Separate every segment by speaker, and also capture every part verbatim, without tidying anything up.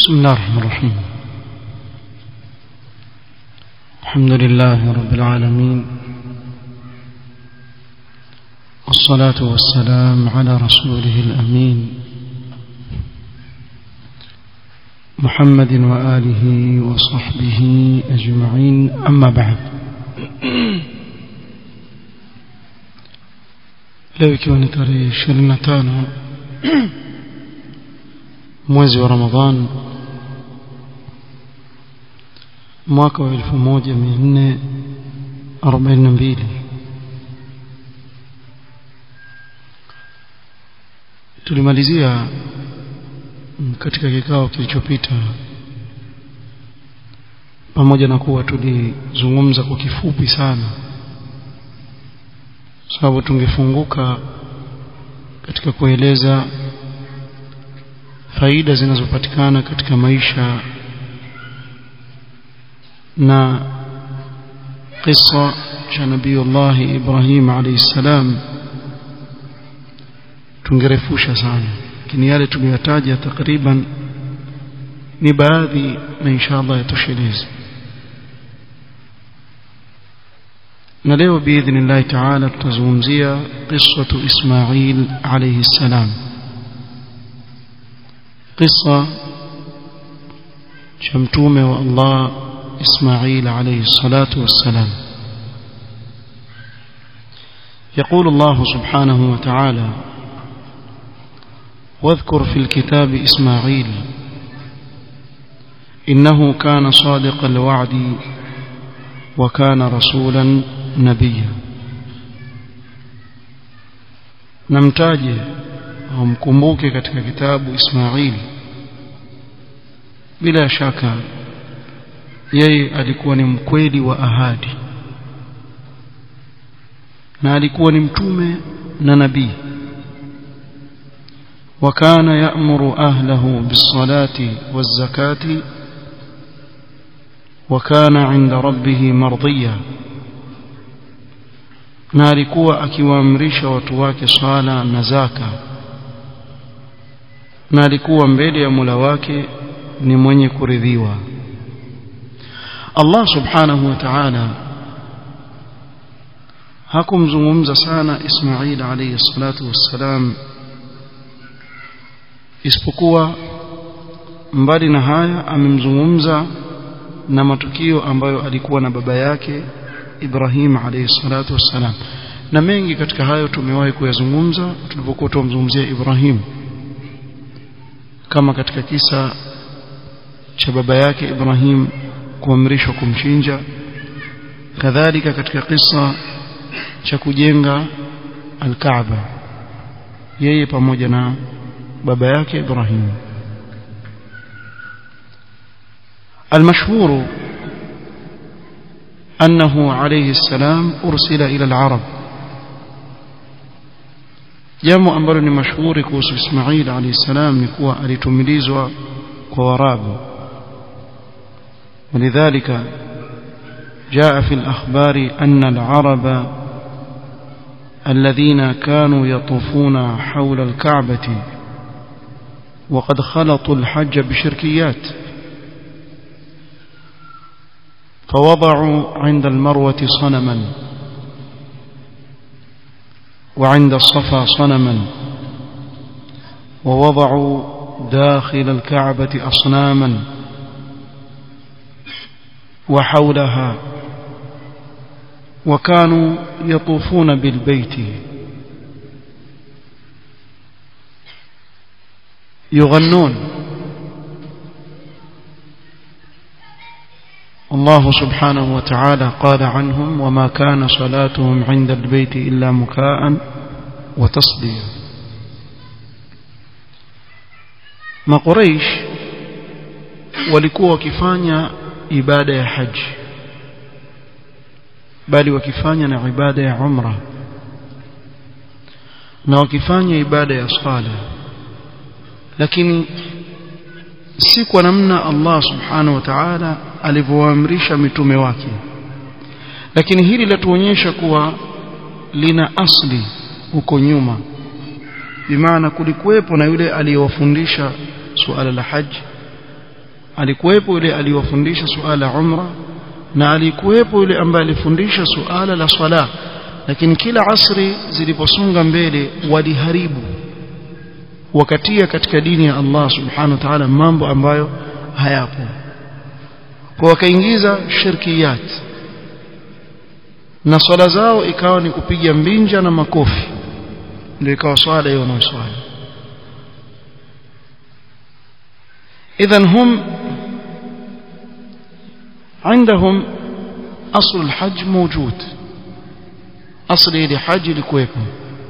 Speaker 1: بسم الله الرحمن الرحيم. الحمد لله رب العالمين، والصلاة والسلام على رسوله الأمين محمد وآله وصحبه أجمعين، أما بعد. leo ikiwa ni tarehe ishirini na tano mwezi wa Ramadhan mwaka wa elfu moja mia nne arobaini na mbili, tulimalizia katika kikao kilichopita, pamoja na kuwa tulizungumza kwa kifupi sana, sababu tungefunguka katika kueleza faida zinazopatikana katika maisha na kisa cha Nabiiullah Ibrahim alayhi salam, tungerefusha sana, lakini yale tuliyataja takriban ni baadhi, na inshallah yatosheleza. na leo biidhnillah ta'ala tutazungumzia qissatu Ismail alayhi salam, qissa cha mtume wa Allah إسماعيل عليه الصلاة والسلام. يقول الله سبحانه وتعالى: واذكر في الكتاب إسماعيل إنه كان صادق الوعد وكان رسولا نبيا. نمتاجه ومكمبوك katika kitabu Ismail, bila shaka yeye alikuwa ni mkweli wa ahadi na alikuwa ni mtume na nabii. wakana ya'muru ahlahu bis-salati waz-zakati wakana 'inda rabbih mardiya, na alikuwa akiwaamrisha watu wake swala na zaka, na alikuwa mbele ya Mola wake ni mwenye kuridhiwa. Allah subhanahu wa ta'ala hakumzungumza sana Ismail alayhi salatu wassalam, isipokuwa mbali na haya amemzungumza na matukio ambayo alikuwa na baba yake Ibrahim alayhi salatu wassalam, na mengi katika hayo tumewahi kuyazungumza tulipokuwa tumzungumzia Ibrahim, kama katika kisa cha baba yake Ibrahim kuamrishwa kumchinja, kadhalika katika kisa cha kujenga al-Kaaba yeye pamoja na baba yake Ibrahim. المشهور أنه عليه السلام أرسل إلى العرب. jambo ambalo ni mashuhuri kuhusu Ismail alayhi salam ni kuwa alitumilizwa kwa Waarabu. ولذلك جاء في الأخبار أن العرب الذين كانوا يطوفون حول الكعبة وقد خلطوا الحج بشركيات، فوضعوا عند المروة صنما وعند الصفا صنما، ووضعوا داخل الكعبة أصناما وحولها، وكانوا يطوفون بالبيت يغنون. الله سبحانه وتعالى قال عنهم: وما كان صلاتهم عند البيت إلا مكاء وتصديا. ما قريش walikuwa wakifanya ibada ya haji, bali wakifanya na ibada ya umra, na wakifanya ibada ya sala, lakini si kwa namna Allah subhanahu wa ta'ala alivyoamrisha mitume wake. Lakini hili latuonyesha kuwa lina asli huko nyuma, bimaana kulikuwepo na yule aliyewafundisha suala la haji, alikuwepo yule aliyofundisha suala umra na alikuwepo yule ambaye alifundisha suala la swala, lakini kila asri ziliposonga mbele waliharibu wakatia katika dini ya Allah subhanahu wa ta'ala mambo ambayo hayapo, kwa wakaingiza shirkiyat na swala zao ikawa ni kupiga mbinja na makofi, ndio ikawa swala hiyo na swala. idhan hum عندهم أصل الحج موجود، أصل الحج لكويكم،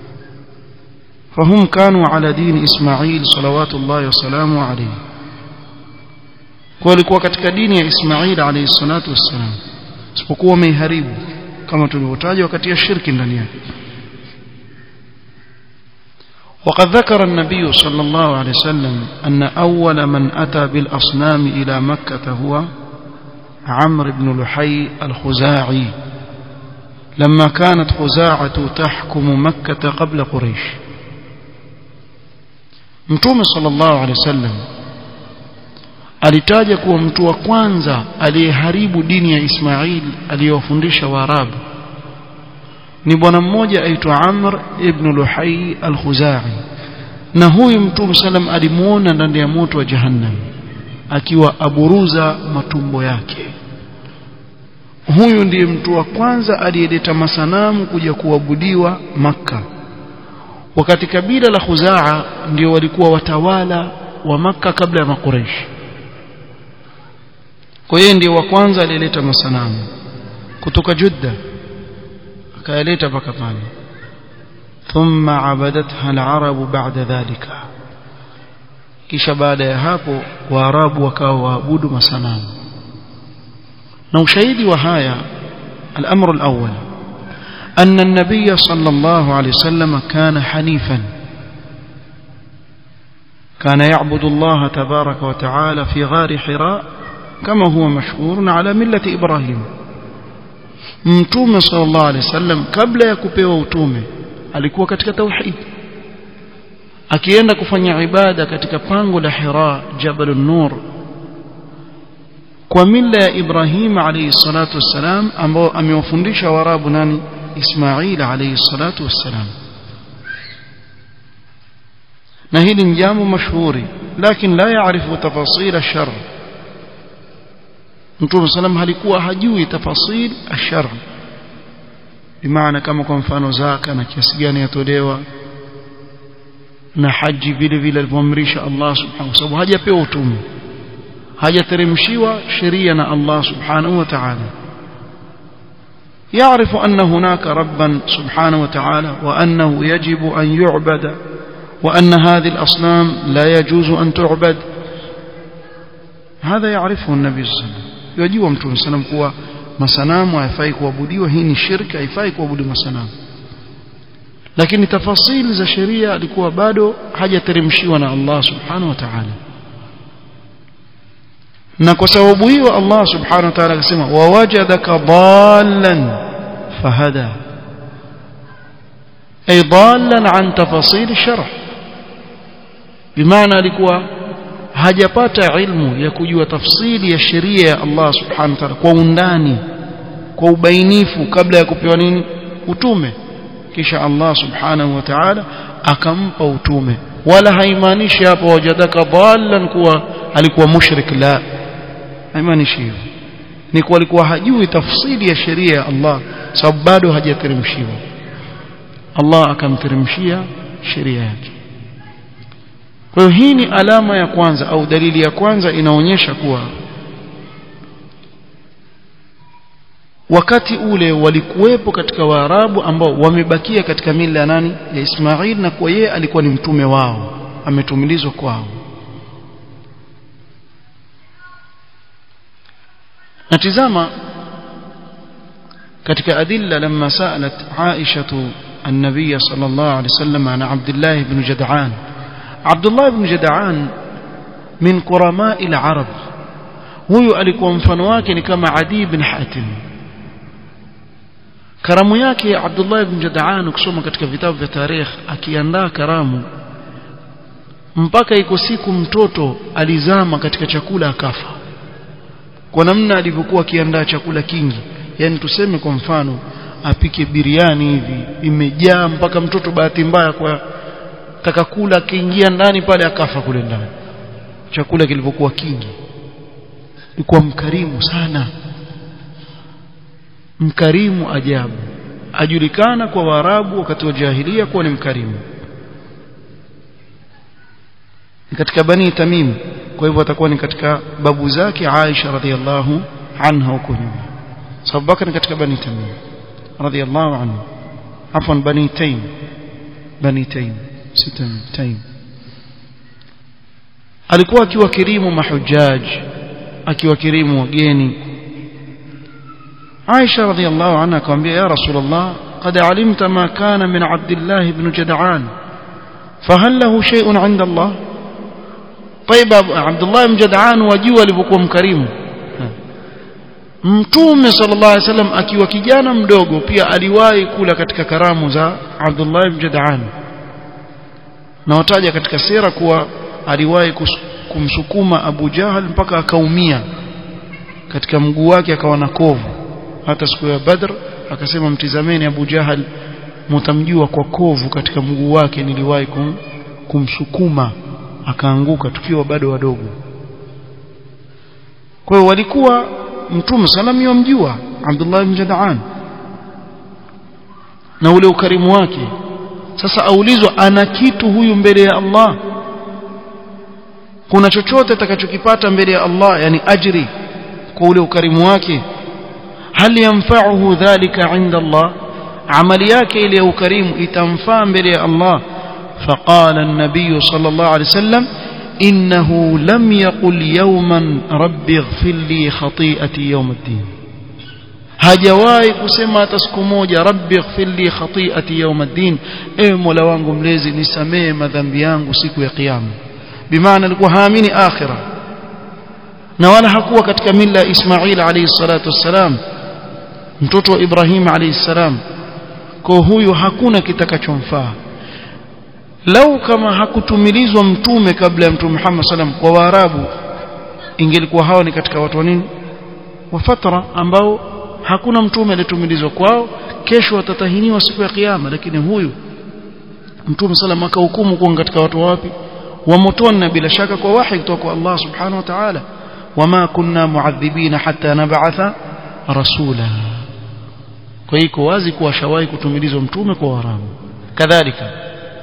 Speaker 1: فهم كانوا على دين إسماعيل صلوات الله وسلامه عليه، walikuwa katika dini ya Ismail alayhi salatu wassalam, isipokuwa wameharibu kama tulivyotaja wakati ya shirki ndani yake. وقد ذكر النبي صلى الله عليه وسلم أن أول من أتى بالأصنام إلى مكة هو عمرو بن لحي الخزاعي لما كانت خزاعة تحكم مكة قبل قريش. متوم صلى الله عليه وسلم alitaja kuwa mtu wa kwanza aliyeharibu dini ya Ismail aliyofundisha Waarabu ni bwana mmoja aitwa Amr ibn Luhay al-Khuzai, na huyu Mtume sallam alimuona ndani ya moto wa Jahannam akiwa aburuza matumbo yake. Huyu ndiye mtu wa kwanza aliyeleta masanamu kuja kuabudiwa Makka, wakati kabila la Khuzaa ndio walikuwa watawala wa Makka kabla ya Makuraish. Kwa hiyo ndiye wa kwanza aliyeleta masanamu kutoka Jeddah akayaleta mpaka pale. thumma abadatha al-arabu ba'da dhalika, kisha baada ya hapo Waarabu wakawa waabudu masanamu. na ushahidi wa haya al-amru al-awwal anna an-nabiy sallallahu alayhi wasallam kana hanifan, kana ya'budu Allah tabaraka wa ta'ala fi ghar Hira kama huwa mashhurun ala millati Ibrahim. Mtume sallallahu alayhi wasallam kabla ya kupewa utume alikuwa katika tauhid, akienda kufanya ibada katika pango la Hira Jabal an-Nur kwa mila ya Ibrahim alayhi salatu wassalam, ambao amewafundisha Waarabu nani? Ismail alayhi salatu wassalam. na hili ni jambo mashuhuri, lakini la yaarifu tafasil ash-shar. Mtume sallam halikuwa hajui tafasil ash-shar, bimaana kama kwa mfano zaka na kiasi gani yatolewa na haji vile vile alivyoamrisha Allah subhanahu wa ta'ala, hajapewa utume, hajateremshiwa sheria na Allah subhanahu wa ta'ala. يعرف أن هناك ربا سبحانه وتعالى وأنه يجب أن يعبد وأن هذه الأصنام لا يجوز أن تعبد، هذا يعرفه النبي صلى الله عليه وسلم. يجب أن تقول سلام كوا مسنام ويفايك وابودي وهين الشرك يفايك وابودي مسنام، لكن تفاصيل ذا شريعة لكوا بادو حاجة ترمشيونا الله سبحانه وتعالى. na kwa sababu hiyo Allah subhanahu wa ta'ala akasema wawajadaka dallan fahada, ay dallan an tafasil sharh, bimaana alikuwa hajapata ilmu ya kujua tafsili ya sheria ya Allah subhanahu wa ta'ala kwa undani, kwa ubainifu kabla ya kupewa nini? Utume. Kisha Allah subhanahu wa ta'ala akampa utume, wala haimaanishi hapo wajadaka dallan kuwa alikuwa mushrik, la, haimaanishi hivyo. Ni kwa alikuwa hajui tafsili ya sheria ya Allah, sababu bado hajateremshiwa. Allah akamteremshia sheria yake. Kwa hiyo hii ni alama ya kwanza au dalili ya kwanza inaonyesha kuwa wakati ule walikuwepo katika Waarabu ambao wamebakia katika mila ya nani? Ya Ismail, na kwa yeye alikuwa ni mtume wao, ametumilizwa kwao. natizama katika adilla lamma sa'alat Aisha an-nabiy sallallahu alayhi wasallam an Abdullah ibn Jad'an. Abdullah ibn Jad'an min qurama'i al-arab, huyu alikuwa mfano wake ni kama Adi ibn Hatim. Karamu yake Abdullah ibn Jad'an ukisoma katika vitabu vya tarikh, akiandaa karamu mpaka iko siku mtoto alizama katika chakula akafa kwa namna alivyokuwa akiandaa chakula kingi. Yani tuseme kwa mfano apike biriani hivi imejaa mpaka mtoto bahati mbaya kwa taka kula akiingia ndani pale akafa kule ndani, chakula kilivyokuwa kingi. Alikuwa mkarimu sana, mkarimu ajabu, ajulikana kwa Waarabu wakati wa jahiliya kuwa ni mkarimu. Ni katika Bani Tamim, kwa hivyo atakuwa ni katika babu zake Aisha radhiallahu anha huko nyuma. Sababu Bakr ni katika Bani Tamim radhiallahu anhu, afwan Bani Taym, Bani Taym sitam Taym. Alikuwa akiwakirimu mahujaj, akiwakirimu wageni. Aisha radhiallahu anha akamwambia, ya Rasulullah, qad alimta ma kana min Abdullah ibn Jad'an fahal lahu shay'un 'inda Allah? طيب Abdullah ibn Jad'an wajua alivyokuwa mkarimu. Mtume sallallahu alaihi wasallam akiwa kijana mdogo pia aliwahi kula katika karamu za Abdullah ibn Jad'an, na wataja katika sira kuwa aliwahi kumsukuma Abu Jahal mpaka akaumia katika mguu wake, akawa na kovu. Hata siku ya Badr akasema, mtizameni Abu Jahal, mtamjua kwa kovu katika mguu wake, niliwahi kum, kumsukuma akaanguka tukiwa bado wadogo. Kwa hiyo walikuwa Mtume sallam yomjua Abdullah ibn Jad'an na ule ukarimu wake. Sasa aulizwa, ana kitu huyu mbele ya Allah? Kuna chochote atakachokipata mbele ya Allah, yani ajri kwa ule ukarimu wake? Hal yanfa'uhu dhalika 'inda Allah? Amali yake ile ya ukarimu itamfaa mbele ya Allah? فقال النبي صلى الله عليه وسلم إنه لم يقل يوما رب اغفر لي خطيئتي يوم الدين. hajawahi kusema hata siku moja rabbi ighfir li khati'ati yawm ad-din, ewe Mola wangu mlezi nisamee madhambi yangu siku ya kiyama. Bimaana alikuwa haamini akhira, na wala hakuwa katika mila Ismail alayhi salatu wassalam, mtoto wa Ibrahim alayhi salam. Kwa huyu hakuna kitakachomfaa. Lau kama hakutumilizwa mtume kabla ya Mtume Muhammad sallam kwa Waarabu, ingelikuwa hao ni katika watu wa nini, wa fatra, ambao hakuna mtume aliyetumilizwa kwao, kesho watatahiniwa siku ya kiyama. Lakini huyu Mtume sallam akahukumu kuwa katika watu wapi, wa motoni, na bila shaka kwa wahi kutoka kwa Allah subhanahu wa ta'ala, wama kunna mu'adhibina hatta nab'atha rasula. Kwa hiyo iko wazi kuwa shawahi kutumilizwa mtume kwa Waarabu. Kadhalika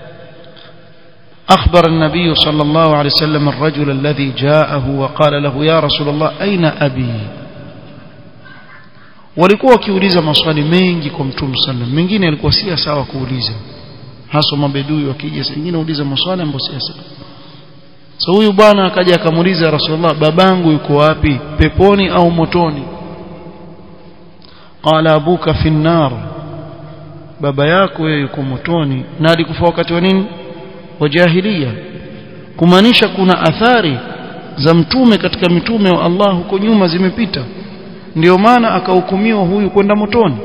Speaker 1: أخبر النبي صلى الله عليه وسلم الرجل الذي جاءه وقال له يا رسول الله أين أبي؟ walikuwa wakiuliza maswali mengi kwa Mtume sallam, mengine alikuwa si sawa kuuliza, hasa mabedui wakija, wengine uliza maswali ambayo si sawa. So huyu bwana akaja akamuuliza Rasulullah, babangu yuko wapi, peponi au motoni? Qala abuka fi an-nar, baba yako yeye yuko motoni, na alikufa wakati wa nini, wa jahiliya. Kumaanisha kuna athari za mtume katika mitume wa Allah huko nyuma zimepita, ndio maana akahukumiwa huyu kwenda motoni.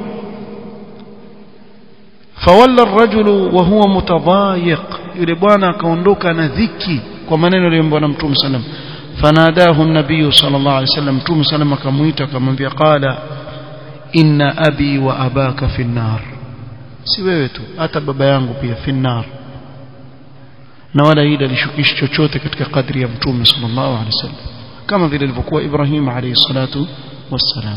Speaker 1: Fawalla ar-rajulu wa huwa mutadayiq, yule bwana akaondoka na dhiki kwa maneno aliyoambiwa na Mtume sallam. Fanadahu an-nabiy sallallahu alayhi wasallam, Mtume sallam akamuita akamwambia, qala inna abi wa abaka fi an-nar, si wewe tu, hata baba yangu pia fi an-nar. Na wala hili alishukishi chochote katika kadri ya Mtume sallallahu alaihi wasallam, kama vile ilivyokuwa Ibrahim alayhi salatu wassalam.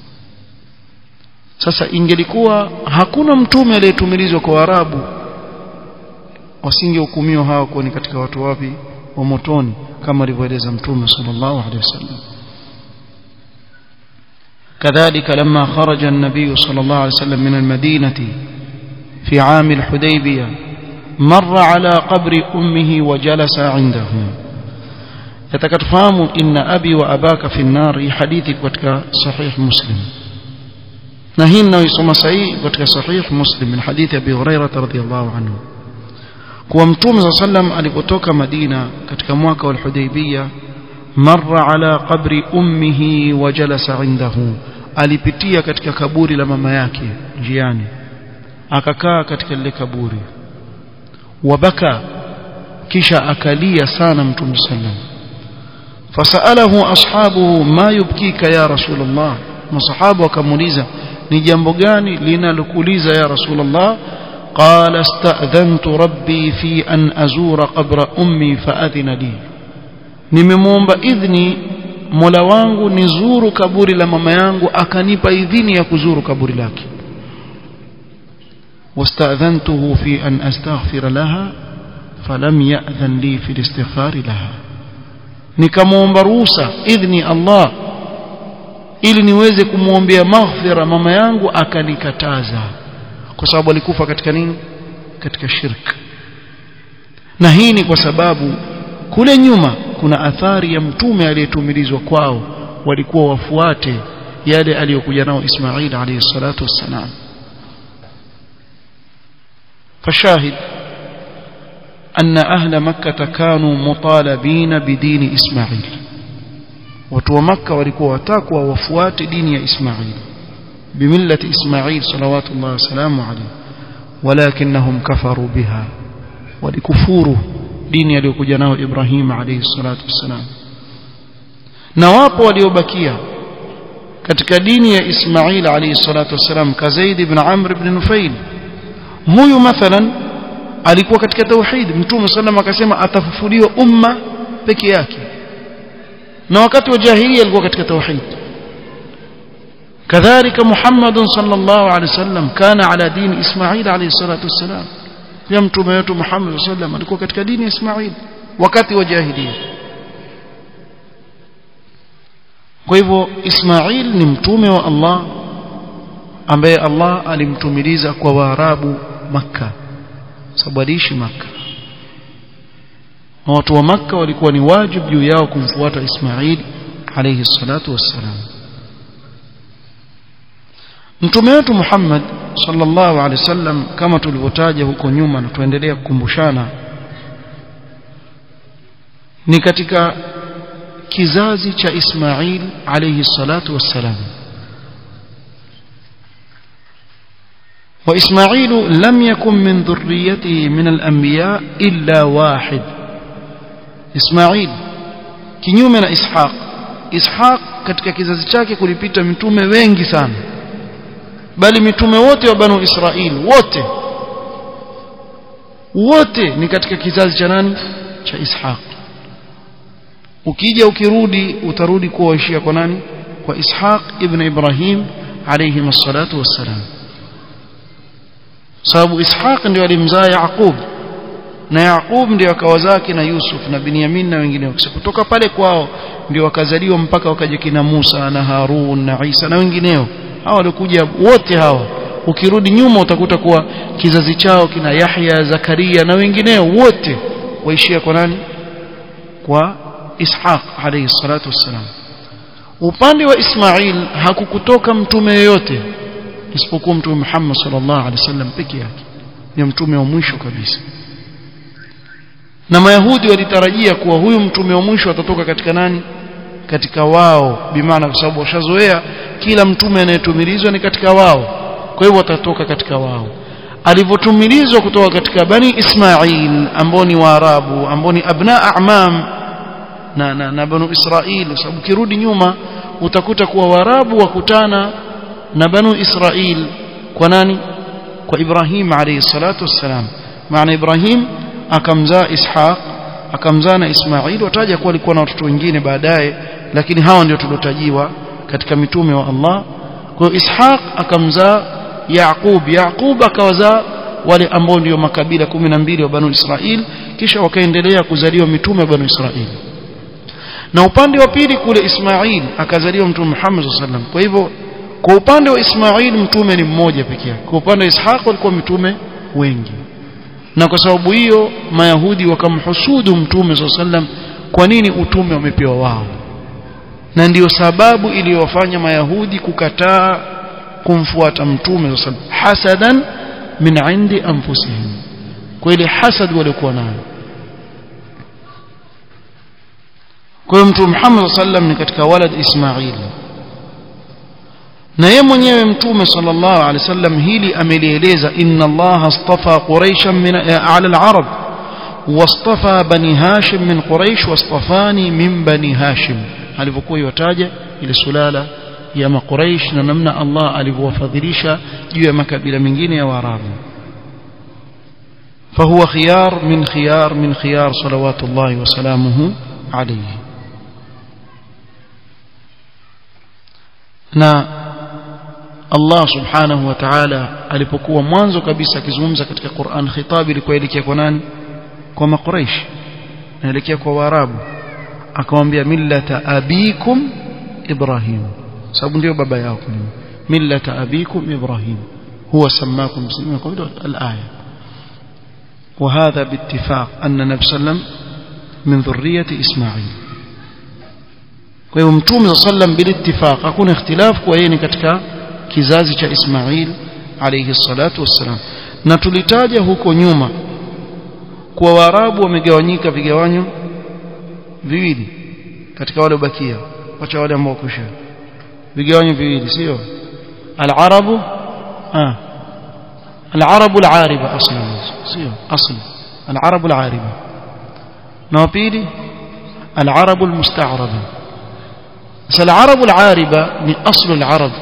Speaker 1: Sasa ingelikuwa hakuna mtume aliyetumilizwa kwa Arabu, wasingehukumiwa hao kuwa ni katika watu wapi, wa motoni, kama alivyoeleza Mtume sallallahu alaihi wasallam. كذلك لما خرج النبي صلى الله عليه وسلم من المدينة في عام الحديبية مر على قبر أمه وجلس عنده. يتكتفهم إن أبي وأباك في النار، حديثك وتك صحيح مسلم، نهينا يسمى سعيد وتك صحيح مسلم من حديث أبي هريرة رضي الله عنه. ومتوم صلى الله عليه وسلم alipotoka Madina katika mwaka wa Hudaybiyah, marra ala qabri ummihi wa jalasa indahu, alipitia katika kaburi la mama yake njiani, akakaa katika lile kaburi. Wabaka, kisha akalia sana mtume sallam. Fasalahu ashabuhu ma yubkika ya rasulullah, masahaba wakamuuliza ni jambo gani linalokuuliza ya rasulullah? Qala ista'dhantu rabbi fi an azura qabra ummi faadhina li, nimemuomba idhni Mola wangu nizuru kaburi la mama yangu akanipa idhini ya kuzuru kaburi lake. Wasta'dhantuhu fi an astaghfira laha falam ya'dhan li fi al-istighfar laha, nikamuomba ruhusa idhni Allah ili niweze kumuombea maghfira mama yangu akanikataza, kwa sababu alikufa katika nini? Katika shirk. Na hii ni kwa sababu kule nyuma kuna athari ya mtume aliyetumilizwa kwao, walikuwa wafuate yale aliyokuja nao Ismail alayhi salatu wassalam. فشاهد أن أهل مكة كانوا مطالبين بدين إسماعيل، وتو مكة walikuwa watakwa wafuate dini ya Ismail, بملة إسماعيل صلوات الله وسلامه عليه، ولكنهم كفروا بها، ولكفوروا dini aliyokuja nao Ibrahim alayhi salatu wassalam. Na wapo waliobakia katika dini ya Ismail alayhi salatu wassalam ka Zaid ibn Amr ibn Nufail. Huyu mathalan alikuwa katika tauhid, mtume sallam akasema atafufuliwa umma peke yake, na wakati wa jahiliya alikuwa katika tauhid. kadhalika Muhammad sallallahu alayhi wasallam kana ala dini Ismail alayhi salatu wassalam, ya mtume wetu Muhammad sallam alikuwa katika dini ya Ismail wakati wa jahiliya. Kwa hivyo Ismail ni mtume wa Allah ambaye Allah alimtumiliza kwa Waarabu Makka, sababu aliishi Makka, na watu wa Makka walikuwa ni wajibu juu yao kumfuata Ismail alayhi salatu wassalam. Mtume wetu Muhammad sallallahu alayhi wasallam, kama tulivyotaja huko nyuma na tuendelea kukumbushana, ni katika kizazi cha Ismail alayhi salatu wassalam. وإسماعيل لم يكن من ذريته من الأنبياء إلا واحد. إسماعيل kinyume na Ishaq, Ishaq katika kizazi chake kulipita mitume wengi sana, bali mitume wote wa Banu Israil wote wote ni katika kizazi cha nani? Cha Ishaq. Ukija ukirudi utarudi kuwaishia kwa nani? Kwa Ishaq ibn Ibrahim alayhi wassalatu wassalam, sababu Ishaq ndio alimzaa Yaqub, na Yaqub ndio akawazake na Yusuf na Binyamin na wengineo. Kutoka pale kwao ndio wakazaliwa mpaka wakaja kina Musa na Harun na Isa na wengineo. Hao walikuja wote hawa, ukirudi nyuma utakuta kuwa kizazi chao kina Yahya, Zakaria na wengineo, wote waishia kwa nani? Kwa Ishaq alayhi salatu wassalam. Upande wa Ismail hakukutoka mtume yoyote isipokuwa mtume Muhammad sallallahu alaihi wasallam peke yake, ni mtume wa mwisho kabisa. Na Mayahudi walitarajia kuwa huyu mtume wa mwisho atatoka katika nani? Katika wao, bimaana kwa sababu washazoea kila mtume anayetumilizwa ni katika wao, kwa hivyo atatoka katika wao. Alivyotumilizwa kutoka katika Bani Ismail ambao ni Waarabu, ambao ni abna a'mam na na, na Banu Israil, sababu kirudi nyuma utakuta kuwa Waarabu wakutana na Banu Israil kwa nani? Kwa Ibrahim alayhi salatu wassalam. Maana Ibrahim akamzaa Ishaq, akamzaa na Ismail, wataja kuwa alikuwa na watoto wengine baadaye, lakini hawa ndio tulotajiwa katika mitume wa Allah. Kwa hiyo Ishaq akamzaa Yaqub, Yaqub akawazaa wale ambao ndio makabila kumi na mbili wa Banu Israil, kisha wakaendelea kuzaliwa mitume wa Banu Israil. Na upande wa pili kule Ismail akazaliwa mtume Muhammad sallallahu alaihi wasallam. Kwa hivyo kwa upande wa Ismail mtume ni mmoja pekee yake, kwa upande wa Ishaq walikuwa mitume wengi. Na kwa sababu hiyo Mayahudi wakamhusudu mtume sallallahu alaihi wasallam, kwa nini utume wamepewa wao? Na ndiyo sababu iliyowafanya Mayahudi kukataa kumfuata mtume sallallahu alaihi wasallam, hasadan min indi anfusihim, kwa ile hasad walikuwa nayo. Kwa hiyo mtume Muhammad sallallahu alaihi wasallam ni katika walad Ismail, na yeye mwenyewe mtume sallallahu alaihi wasallam hili amelieleza, inna Allah astafa quraishan min ala al-arab wastafa bani hashim min quraish wastafani min bani hashim alivyokuwa yataja ile sulala ya makuraish na namna Allah alivyowafadhilisha juu ya makabila mengine ya Waarabu. فهو خيار من خيار من خيار صلوات الله وسلامه عليه. na Allah subhanahu wa ta'ala alipokuwa mwanzo kabisa akizungumza katika Qur'an, khitabi ilikuwa elekea kwa nani? Kwa makuraish, naelekea kwa Waarabu. Akamwambia millata abikum Ibrahim, sababu ndio baba yao. millata abikum Ibrahim huwa sammakum muslimin, kwa al-aya. وهذا باتفاق أن النبي صلى الله عليه وسلم من ذرية إسماعيل. kwa hiyo mtume صلى الله عليه وسلم بالاتفاق, hakuna ikhtilaf kwa yeye ni katika kizazi cha Ismail alayhi salatu wassalam. Na tulitaja huko nyuma kwa Waarabu wamegawanyika vigawanyo viwili katika wale bakia, wacha wale ambao kusha vigawanyo viwili, sio al-arabu ah al-arabu al-ariba aslan, sio asli al-arabu al-ariba, na pili al-arabu al-musta'raba. sasa al-arabu al-ariba ni aslu al-arab,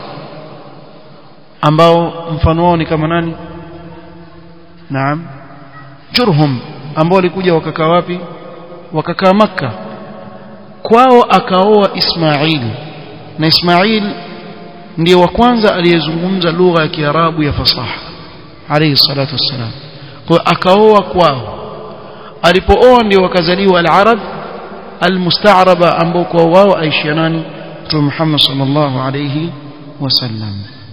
Speaker 1: ambao mfano wao ni kama nani? Naam, Jurhum, ambao walikuja wakakaa wapi? Wakakaa Makka. Kwao akaoa Ismail, na Ismail ndiye wa kwanza aliyezungumza lugha ya Kiarabu ya fasaha alayhi salatu wassalam. Kwa akaoa kwao, alipooa ndio wakazaliwa al-arab al-musta'raba, ambao kwa wao aishia nani? Mtume Muhammad sallallahu alayhi wasallam.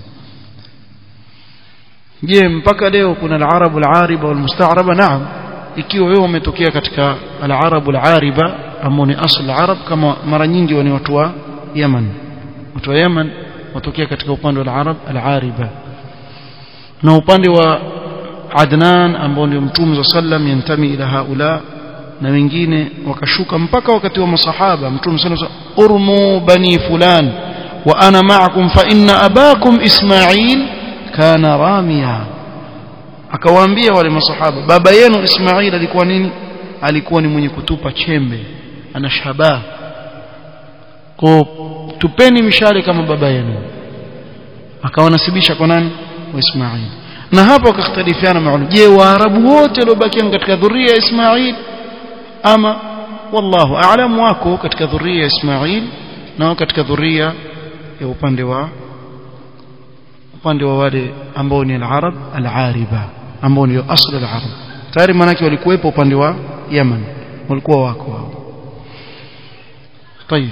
Speaker 1: Je, mpaka leo kuna al-arabu al-ariba wal-musta'raba? Naam, ikiwa wewe umetokea katika al-arabu al-ariba ambao ni asli al-arab, kama mara nyingi ni watu wa Yemen. Watu wa Yemen watokea katika upande wa al-arab al-ariba, na upande wa Adnan ambao ndio Mtume sallam yantami ila haula, na wengine wakashuka mpaka wakati wa masahaba. Mtume sallam urmu bani fulan wa ana ma'akum fa inna abakum Ismail kana ramia. Akawaambia wale masahaba, baba yenu Ismail alikuwa nini? Alikuwa ni mwenye kutupa chembe, ana shabaha, kwa tupeni mishale kama baba yenu. Akawanasibisha kwa nani? Wa Ismail. Na hapo wakakhtalifiana maulama, je, Waarabu wote waliobakia katika dhuria ya Ismail ama wallahu a'lam wako katika dhuria ya Ismail na katika dhuria ya upande wa upande wa wale ambao ni al-arab al-ariba, ambao ndio asli al-arab. Tayari manake walikuwepo upande wa Yemen, walikuwa wako wao. Tayeb,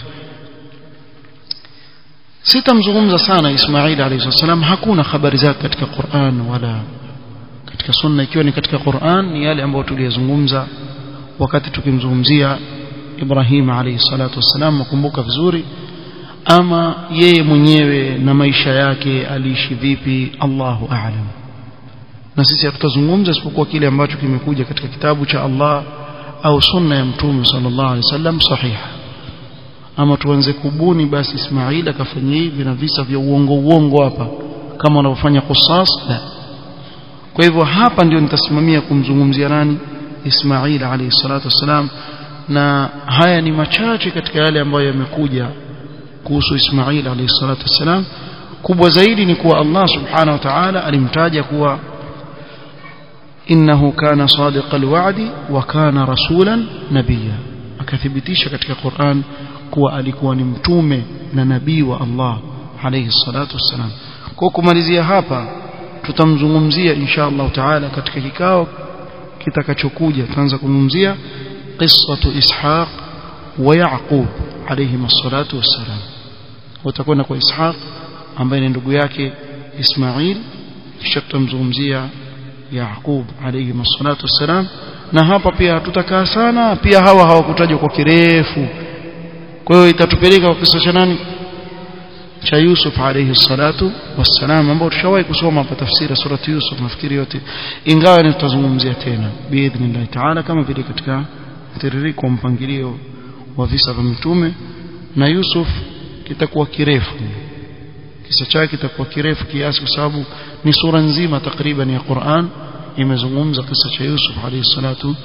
Speaker 1: sitamzungumza sana Ismail alayhi salam, hakuna habari zake katika Qur'an wala katika sunna. Ikiwa ni katika Qur'an ni yale ambayo tuliyozungumza wakati tukimzungumzia Ibrahim alayhi salatu wasalam, mkumbuka vizuri. Ama yeye mwenyewe na maisha yake aliishi vipi, Allahu a'lam. Na sisi hatutazungumza isipokuwa kile ambacho kimekuja katika kitabu cha Allah au sunna ya Mtume sallallahu alayhi wasallam sahiha. Ama tuanze kubuni basi Ismail akafanya hivi na visa vya uongo uongo hapa kama wanavyofanya qisas, la. Kwa hivyo hapa ndio nitasimamia kumzungumzia nani? Ismail alayhi salatu wasalam. Na haya ni machache katika yale ambayo yamekuja kuhusu Ismail alayhi salatu wasalam. Kubwa zaidi ni kuwa Allah subhanahu wa ta'ala alimtaja kuwa innahu kana sadiqal wa'di wa kana rasulan nabiyya, akathibitisha katika Qur'an kuwa alikuwa ni mtume na nabii wa Allah alayhi salatu wasalam. Kwa kumalizia hapa, tutamzungumzia insha Allah taala katika kikao kitakachokuja, tutaanza kumzungumzia qissatu Ishaq wa Yaqub alayhi salatu wasalam. Utakwenda kwa Ishaq ambaye ni ndugu yake Ismail, kisha tutamzungumzia Yaqub alayhi salatu wasalam. Na hapa pia tutakaa sana, pia hawa hawakutajwa kwa kirefu. Kwa hiyo itatupeleka kwa kisa cha nani? Cha Yusuf alayhi salatu wassalam, ambao tushawahi kusoma hapa tafsiri surati Yusuf nafikiri yote, ingawa ni tutazungumzia tena biidhnillah taala kama vile katika mtiririko mpangilio wa visa vya mitume. Na Yusuf kitakuwa kirefu, kisa chake kitakuwa kirefu kiasi, kwa sababu ni sura nzima takriban ya Qur'an imezungumza kisa cha Yusuf alayhi salatu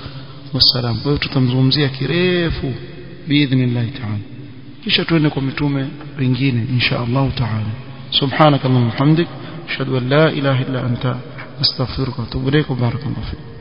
Speaker 1: wassalam. Kwa hiyo tutamzungumzia kirefu biidhnillah ta'ala, kisha tuende kwa mitume wengine insha Allah ta'ala. subhanakallahumma hamdik ashhadu an la ilaha illa anta astaghfiruka wa atubu ilayk. Barakallahu fik.